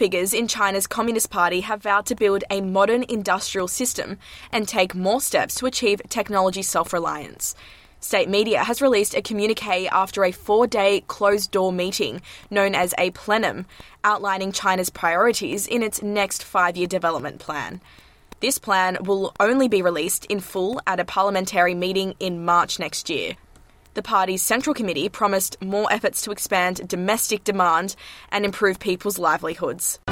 figures in China's Communist Party have vowed to build a modern industrial system and take more steps to achieve technology self-reliance. State media has released a communique after a 4-day closed-door meeting known as a plenum, outlining China's priorities in its next 5-year development plan. This plan will only be released in full at a parliamentary meeting in March next year. The party's Central Committee promised more efforts to expand domestic demand and improve people's livelihoods.